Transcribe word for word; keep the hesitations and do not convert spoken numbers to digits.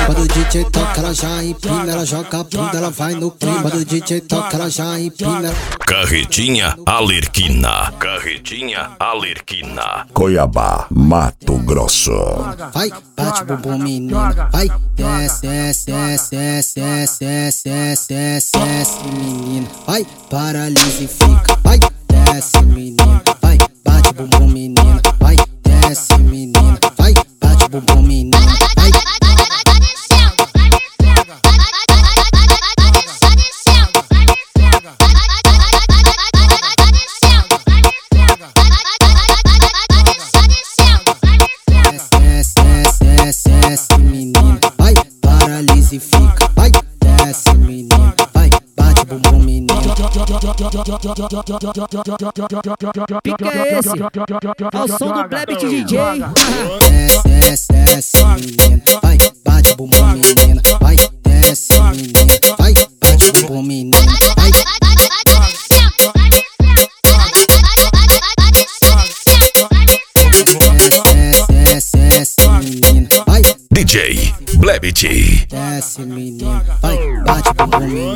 Quando o D J toca, ela já empina, ela joga a bunda, ela vai no clima. Quando o D J toca, ela já empina. Carretinha Alerquina. Carretinha Alerquina. Cuiabá, Mato Grosso. Vai, bate bumbum menina, vai, desce, desce, desce, desce, desce, desce, desce, desce, desce, menina, vai, paralisa e fica, vai, desce menina, vai, bate bumbum menina, vai, desce menina, vai, bate bumbum menina, vai. Desce menina, vai, paralisa e fica, vai, desce menina, vai, bate bumbum menina. Pique é esse? Ao som do Blebit D J. Desce, desce, desce menina, vai, bate bumbum menina, vai, desce menina, vai, bate bumbum menina, vai. Desce, desce menina, vai. D J Blebit. Desce menina, vai, bate bumbum menina.